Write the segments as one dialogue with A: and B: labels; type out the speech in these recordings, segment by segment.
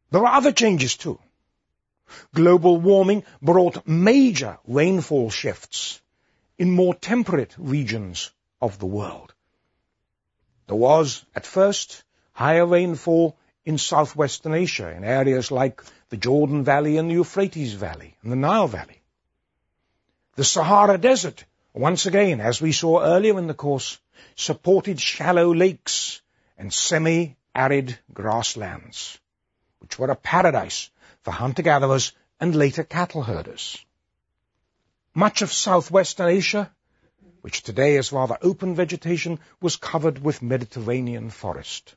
A: There are other changes too. Global warming brought major rainfall shifts in more temperate regions of the world. There was, at first, higher rainfall in southwestern Asia, in areas like the Jordan Valley and the Euphrates Valley and the Nile Valley. The Sahara Desert, once again, as we saw earlier in the course, supported shallow lakes and semi-arid grasslands, which were a paradise for hunter-gatherers and later cattle herders. Much of southwestern Asia, which today is rather open vegetation, was covered with Mediterranean forest.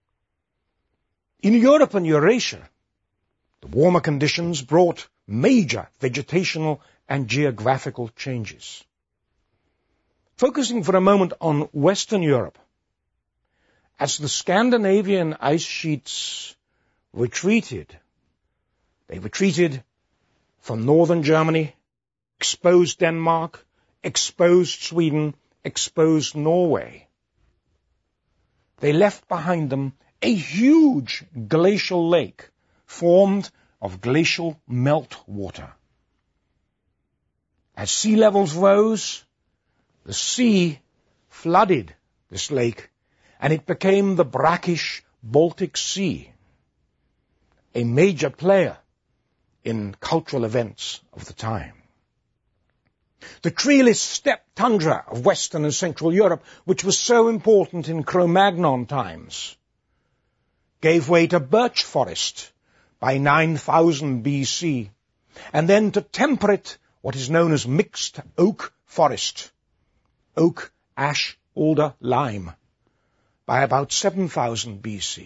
A: In Europe and Eurasia, the warmer conditions brought major vegetational and geographical changes. Focusing for a moment on Western Europe, as the Scandinavian ice sheets retreated, they retreated from northern Germany, exposed Denmark, exposed Sweden, exposed Norway. They left behind them a huge glacial lake formed of glacial meltwater. As sea levels rose, the sea flooded this lake, and it became the brackish Baltic Sea, a major player in cultural events of the time. The treeless steppe tundra of Western and Central Europe, which was so important in Cro-Magnon times, gave way to birch forest by 9000 BC, and then to temperate, what is known as mixed oak forest, oak, ash, alder, lime, by about 7000 BC.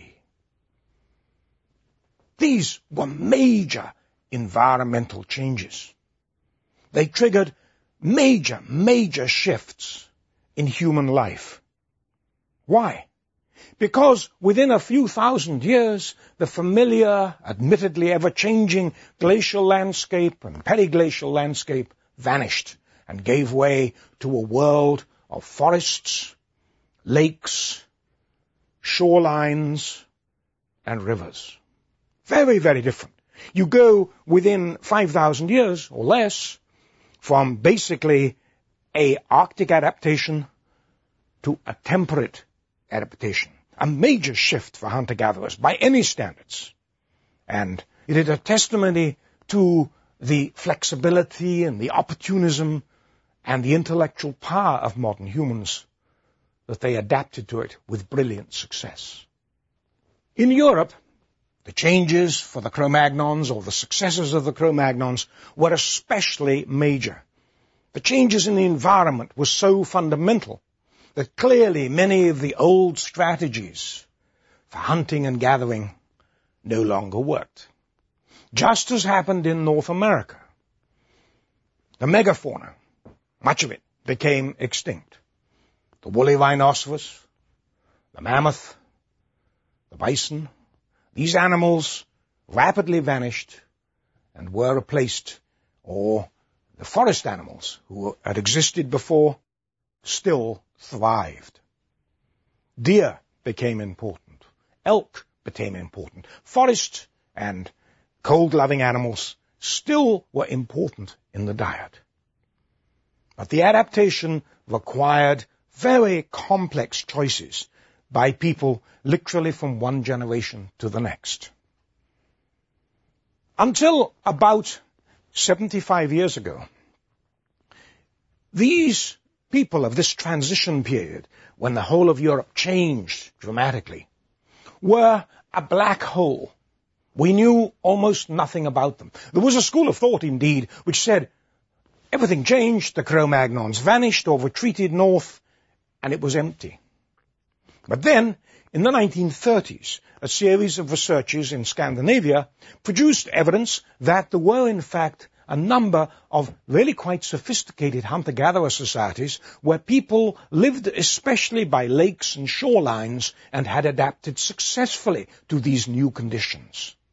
A: These were major environmental changes. They triggered major shifts in human life. Why? Because within a few thousand years, the familiar, admittedly ever-changing glacial landscape and periglacial landscape vanished and gave way to a world of forests, lakes, shorelines, and rivers. Very, very different. You go within 5,000 years or less from basically a Arctic adaptation to a temperate adaptation. A major shift for hunter-gatherers by any standards. And it is a testimony to the flexibility and the opportunism and the intellectual power of modern humans that they adapted to it with brilliant success. In Europe, the changes for the Cro-Magnons or the successors of the Cro-Magnons were especially major. The changes in the environment were so fundamental that clearly many of the old strategies for hunting and gathering no longer worked. Just as happened in North America, the megafauna, much of it, became extinct. The woolly rhinoceros, the mammoth, the bison, these animals rapidly vanished and were replaced, or the forest animals who had existed before still thrived. Deer became important. Elk became important. Forest and cold-loving animals still were important in the diet. But the adaptation required very complex choices by people literally from one generation to the next. Until about 75 years ago, these people of this transition period, when the whole of Europe changed dramatically, were a black hole. We knew almost nothing about them. There was a school of thought, indeed, which said everything changed, the Cro-Magnons vanished or retreated north, and it was empty. But then, in the 1930s, a series of researchers in Scandinavia produced evidence that there were, in fact, a number of really quite sophisticated hunter-gatherer societies where people lived especially by lakes and shorelines and had adapted successfully to these new conditions.